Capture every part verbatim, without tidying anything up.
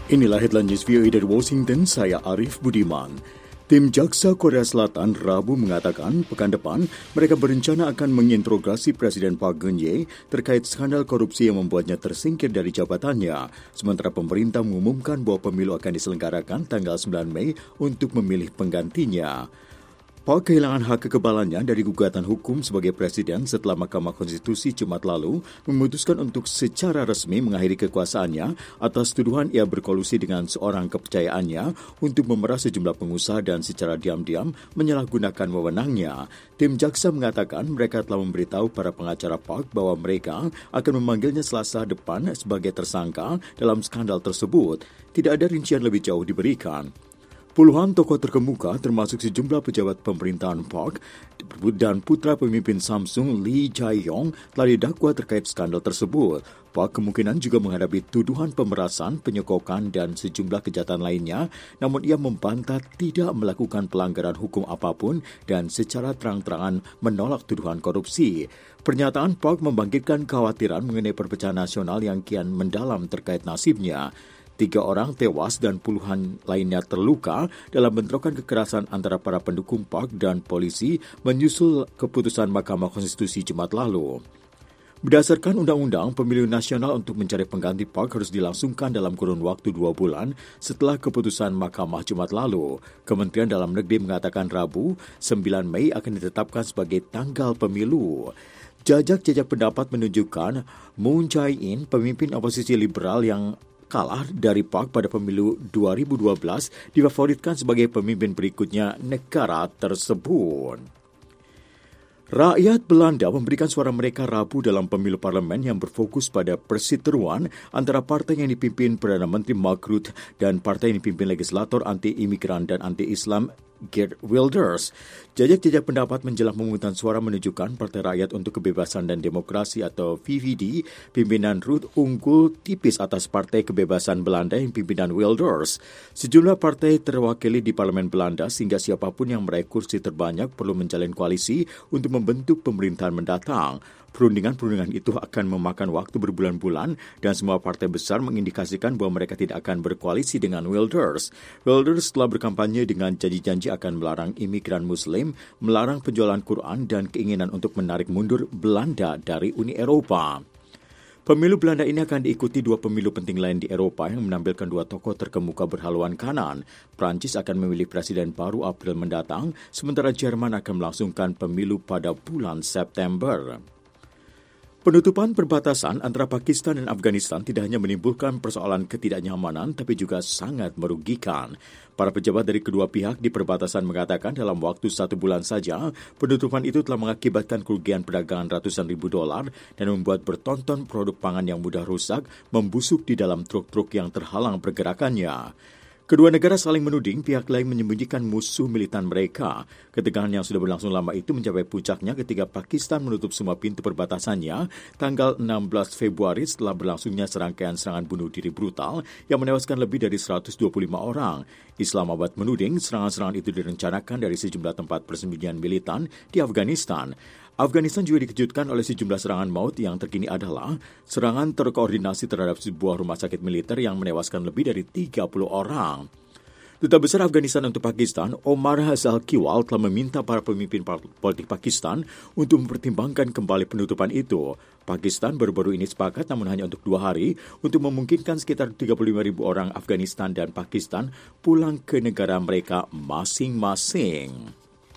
Inilah headline news V O A dari Washington, saya Arif Budiman. Tim Jaksa Korea Selatan Rabu mengatakan pekan depan mereka berencana akan menginterogasi Presiden Park Geun-hye terkait skandal korupsi yang membuatnya tersingkir dari jabatannya. Sementara pemerintah mengumumkan bahwa pemilu akan diselenggarakan tanggal sembilan Mei untuk memilih penggantinya. Park kehilangan hak kekebalannya dari gugatan hukum sebagai presiden setelah Mahkamah Konstitusi Jumat lalu memutuskan untuk secara resmi mengakhiri kekuasaannya atas tuduhan ia berkolusi dengan seorang kepercayaannya untuk memeras sejumlah pengusaha dan secara diam-diam menyalahgunakan wewenangnya. Tim jaksa mengatakan mereka telah memberitahu para pengacara Park bahwa mereka akan memanggilnya Selasa depan sebagai tersangka dalam skandal tersebut. Tidak ada rincian lebih jauh diberikan. Puluhan tokoh terkemuka termasuk sejumlah pejabat pemerintahan Park dan putra pemimpin Samsung Lee Jae-yong telah didakwa terkait skandal tersebut. Park kemungkinan juga menghadapi tuduhan pemerasan, penyekokan dan sejumlah kejahatan lainnya, namun ia membantah tidak melakukan pelanggaran hukum apapun dan secara terang-terangan menolak tuduhan korupsi. Pernyataan Park membangkitkan kekhawatiran mengenai perpecahan nasional yang kian mendalam terkait nasibnya. Tiga orang tewas dan puluhan lainnya terluka dalam bentrokan kekerasan antara para pendukung Park dan polisi menyusul keputusan Mahkamah Konstitusi Jumat lalu. Berdasarkan undang-undang, pemilu nasional untuk mencari pengganti Park harus dilangsungkan dalam kurun waktu dua bulan setelah keputusan Mahkamah Jumat lalu. Kementerian Dalam Negeri mengatakan Rabu, sembilan Mei akan ditetapkan sebagai tanggal pemilu. Jajak-jajak pendapat menunjukkan Moon Jae-in, pemimpin oposisi liberal yang kalah dari Park pada pemilu dua ribu dua belas, difavoritkan sebagai pemimpin berikutnya negara tersebut. Rakyat Belanda memberikan suara mereka Rabu dalam pemilu parlemen yang berfokus pada perseteruan antara partai yang dipimpin Perdana Menteri Mark Rutte dan partai yang dipimpin legislator anti-imigran dan anti-Islam Geert Wilders. Jajak-jajak pendapat menjelang pemungutan suara menunjukkan Partai Rakyat untuk Kebebasan dan Demokrasi atau V V D, pimpinan Rutte unggul tipis atas Partai Kebebasan Belanda yang pimpinan Wilders. Sejumlah partai terwakili di Parlemen Belanda sehingga siapapun yang meraih kursi terbanyak perlu menjalin koalisi untuk membentuk pemerintahan mendatang. Perundingan-perundingan itu akan memakan waktu berbulan-bulan dan semua partai besar mengindikasikan bahwa mereka tidak akan berkoalisi dengan Wilders. Wilders telah berkampanye dengan janji-janji akan melarang imigran Muslim, melarang penjualan Quran dan keinginan untuk menarik mundur Belanda dari Uni Eropa. Pemilu Belanda ini akan diikuti dua pemilu penting lain di Eropa yang menampilkan dua tokoh terkemuka berhaluan kanan. Prancis akan memilih presiden baru April mendatang, sementara Jerman akan melangsungkan pemilu pada bulan September. Penutupan perbatasan antara Pakistan dan Afghanistan tidak hanya menimbulkan persoalan ketidaknyamanan, tapi juga sangat merugikan. Para pejabat dari kedua pihak di perbatasan mengatakan dalam waktu satu bulan saja, penutupan itu telah mengakibatkan kerugian perdagangan ratusan ribu dolar dan membuat bertonton produk pangan yang mudah rusak membusuk di dalam truk-truk yang terhalang pergerakannya. Kedua negara saling menuding pihak lain menyembunyikan musuh militan mereka. Ketegangan yang sudah berlangsung lama itu mencapai puncaknya ketika Pakistan menutup semua pintu perbatasannya tanggal enam belas Februari setelah berlangsungnya serangkaian serangan bunuh diri brutal yang menewaskan lebih dari seratus dua puluh lima orang. Islamabad menuding serangan-serangan itu direncanakan dari sejumlah tempat persembunyian militan di Afghanistan. Afghanistan juga dikejutkan oleh sejumlah serangan maut yang terkini adalah serangan terkoordinasi terhadap sebuah rumah sakit militer yang menewaskan lebih dari tiga puluh orang. Duta Besar Afghanistan untuk Pakistan, Omar Zalkiwal, telah meminta para pemimpin politik Pakistan untuk mempertimbangkan kembali penutupan itu. Pakistan baru-baru ini sepakat namun hanya untuk dua hari untuk memungkinkan sekitar tiga puluh lima ribu orang Afghanistan dan Pakistan pulang ke negara mereka masing-masing.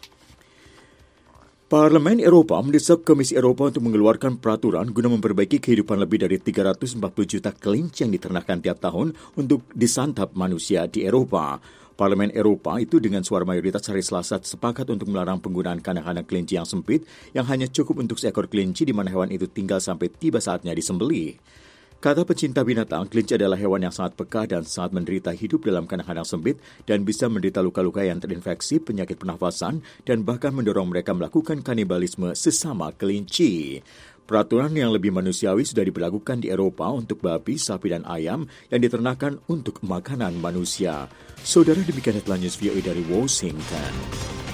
Parlemen Eropa mendesak Komisi Eropa untuk mengeluarkan peraturan guna memperbaiki kehidupan lebih dari tiga ratus empat puluh juta kelinci yang diternakan tiap tahun untuk disantap manusia di Eropa. Parlemen Eropa itu dengan suara mayoritas hari Selasa sepakat untuk melarang penggunaan kandang-kandang kelinci yang sempit yang hanya cukup untuk seekor kelinci di mana hewan itu tinggal sampai tiba saatnya disembelih. Kata pecinta binatang, kelinci adalah hewan yang sangat peka dan sangat menderita hidup dalam kandang-kandang sempit dan bisa menderita luka-luka yang terinfeksi, penyakit pernafasan, dan bahkan mendorong mereka melakukan kanibalisme sesama kelinci. Peraturan yang lebih manusiawi sudah diberlakukan di Eropa untuk babi, sapi, dan ayam yang diternakan untuk makanan manusia. Saudara, demikian headline news V O A dari Washington.